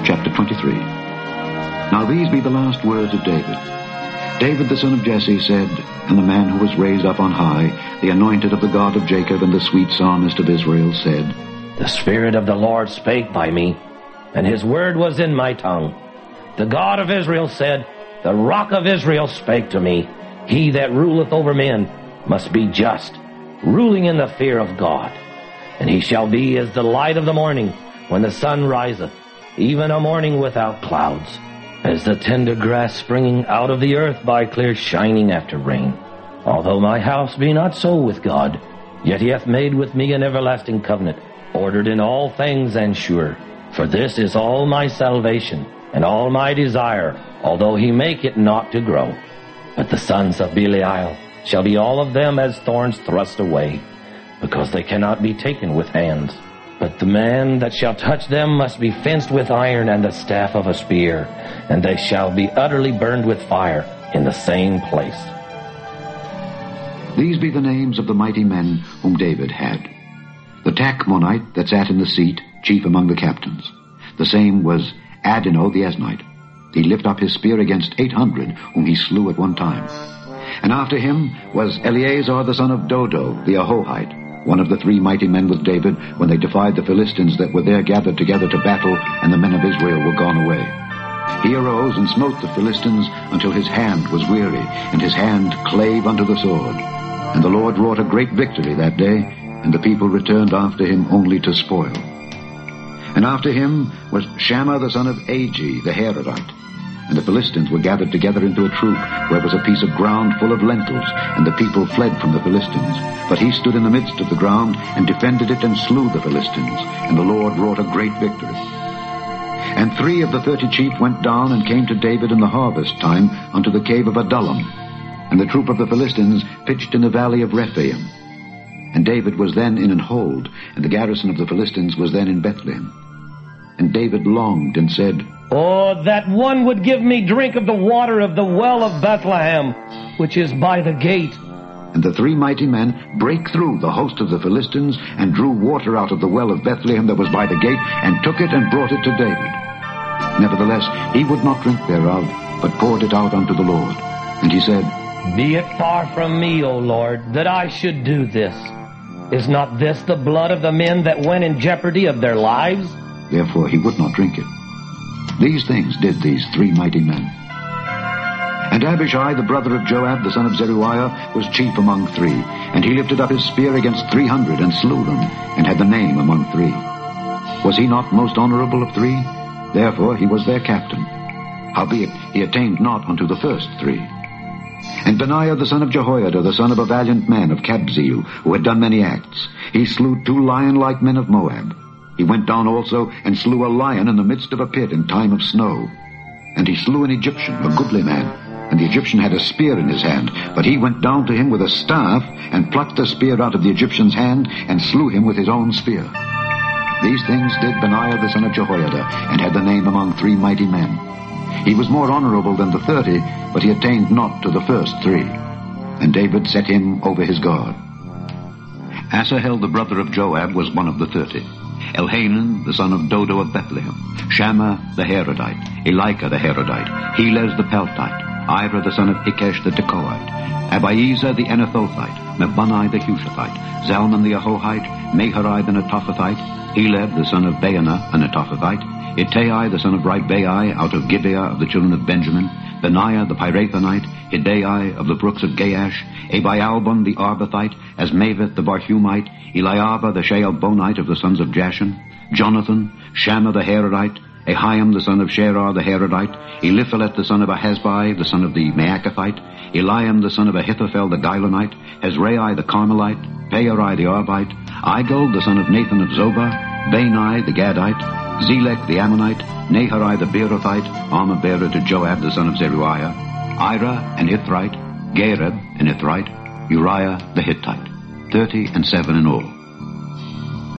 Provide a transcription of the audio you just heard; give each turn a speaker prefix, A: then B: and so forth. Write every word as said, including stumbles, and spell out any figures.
A: chapter twenty-three. Now these be the last words of David. David the son of Jesse said, and the man who was raised up on high, the anointed of the God of Jacob and the sweet psalmist of Israel, said,
B: The Spirit of the Lord spake by me, and his word was in my tongue. The God of Israel said, The rock of Israel spake to me. He that ruleth over men must be just, ruling in the fear of God. And he shall be as the light of the morning, when the sun riseth, even a morning without clouds, as the tender grass springing out of the earth by clear shining after rain. Although my house be not so with God, yet he hath made with me an everlasting covenant, ordered in all things and sure. For this is all my salvation, and all my desire, although he make it not to grow. But the sons of Belial shall be all of them as thorns thrust away, because they cannot be taken with hands. But the man that shall touch them must be fenced with iron and the staff of a spear, and they shall be utterly burned with fire in the same place.
A: These be the names of the mighty men whom David had. The Tachmonite that sat in the seat, chief among the captains. The same was Adino the Esnite. He lift up his spear against eight hundred, whom he slew at one time. And after him was Eleazar the son of Dodo the Ahohite, one of the three mighty men with David, when they defied the Philistines that were there gathered together to battle, and the men of Israel were gone away. He arose and smote the Philistines until his hand was weary, and his hand clave unto the sword. And the Lord wrought a great victory that day, and the people returned after him only to spoil. And after him was Shammah the son of Agi the Harodite. And the Philistines were gathered together into a troop, where was a piece of ground full of lentils, and the people fled from the Philistines. But he stood in the midst of the ground, and defended it, and slew the Philistines, and the Lord wrought a great victory. And three of the thirty chief went down, and came to David in the harvest time unto the cave of Adullam. And the troop of the Philistines pitched in the valley of Rephaim. And David was then in an hold, and the garrison of the Philistines was then in Bethlehem. And David longed and said,
B: Oh, that one would give me drink of the water of the well of Bethlehem, which is by the gate.
A: And the three mighty men brake through the host of the Philistines, and drew water out of the well of Bethlehem that was by the gate, and took it and brought it to David. Nevertheless, he would not drink thereof, but poured it out unto the Lord. And he said,
B: Be it far from me, O Lord, that I should do this. Is not this the blood of the men that went in jeopardy of their lives?
A: Therefore he would not drink it. These things did these three mighty men. And Abishai, the brother of Joab, the son of Zeruiah, was chief among three. And he lifted up his spear against three hundred, and slew them, and had the name among three. Was he not most honorable of three? Therefore he was their captain. Howbeit he attained not unto the first three. And Benaiah the son of Jehoiada, the son of a valiant man of Kabzeel, who had done many acts, he slew two lion-like men of Moab. He went down also and slew a lion in the midst of a pit in time of snow. And he slew an Egyptian, a goodly man. And the Egyptian had a spear in his hand, but he went down to him with a staff, and plucked the spear out of the Egyptian's hand, and slew him with his own spear. These things did Benaiah the son of Jehoiada, and had the name among three mighty men. He was more honorable than the thirty, but he attained not to the first three. And David set him over his guard. Asahel the brother of Joab was one of the thirty. Elhanan the son of Dodo of Bethlehem, Shammah the Harodite, Elika the Harodite, Helez the Peltite, Ira the son of Ikesh the Tekoite, Abiezer the Anathothite, Mebunai the Hushathite, Zalman the Ahohite, Maharai the Netophathite, Heleb the son of Baanah a Netophathite, Ittai the son of Ribai out of Gibeah of the children of Benjamin, Benaiah the Pirathonite, Hidai of the brooks of Gaash, Abialbon the Arbathite, Asmaveth the Barhumite, Eliabah the Shaalbonite of the sons of Jashan, Jonathan, Shammah the Harodite, Ahiam the son of Sherar the Harodite, Eliphalet the son of Ahasbai the son of the Maacathite, Eliam the son of Ahithophel the Gilonite, Ezrai the Carmelite, Peorai the Arbite, Igul the son of Nathan of Zobah, Bani the Gadite, Zelek the Ammonite, Naharai the Beerothite, armor-bearer to Joab the son of Zeruiah, Ira an Ithrite, Gareb an Ithrite, Uriah the Hittite, thirty and seven in all.